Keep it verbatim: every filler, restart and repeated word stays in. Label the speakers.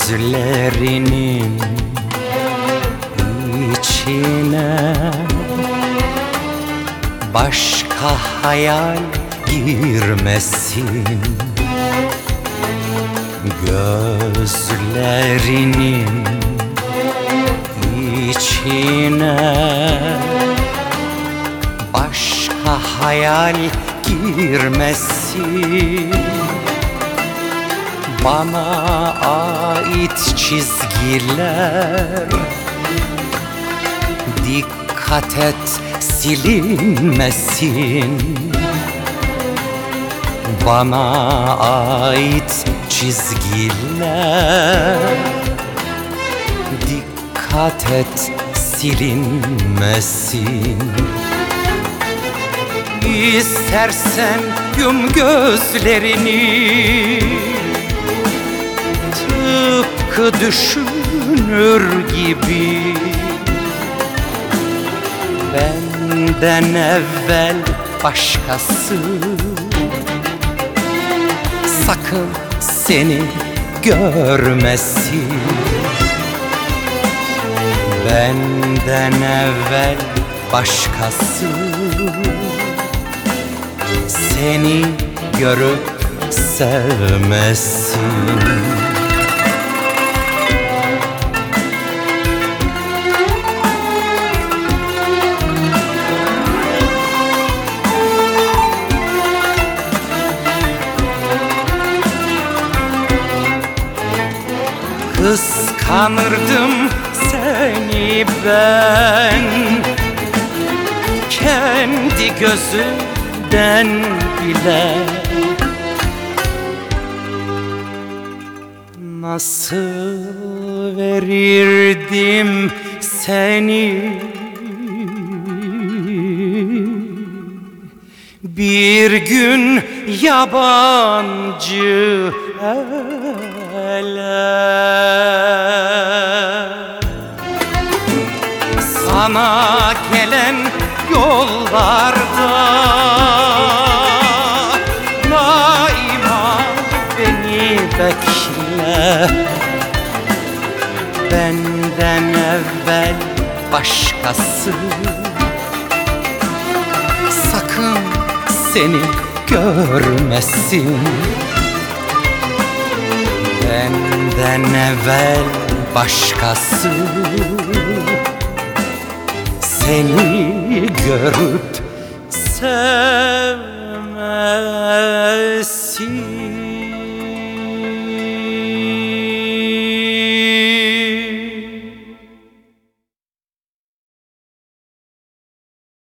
Speaker 1: Gözlerinin içine başka hayal girmesin. Gözlerinin içine başka hayal girmesin. Bana ait çizgiler dikkat et silinmesin. Bana ait çizgiler dikkat et silinmesin. İstersen yum gözlerini, tıpkı düşünür gibi. Benden evvel başkası sakın seni görmesin. Benden evvel başkası seni görüp sevmesin. Kıskanırdım seni ben, kendi gözümden bile. Nasıl verirdim seni bir gün yabancı ele. Sana gelen yollarda daima beni bekle. Benden evvel başkası sakın seni görmesin. Benden evvel başkası seni görüp sev